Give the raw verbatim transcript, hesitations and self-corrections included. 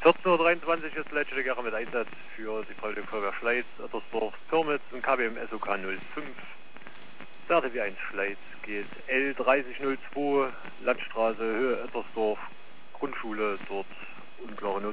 vierzehn Uhr dreiundzwanzig ist letzte Gare mit Einsatz für die Freiwillige Feuerwehr Schleiz, Ettersdorf, Pirmitz und K B M S O K null fünf. Werte wie eins Schleiz geht L dreißig null zwei, Landstraße, Höhe Ettersdorf, Grundschule, dort unklare Not.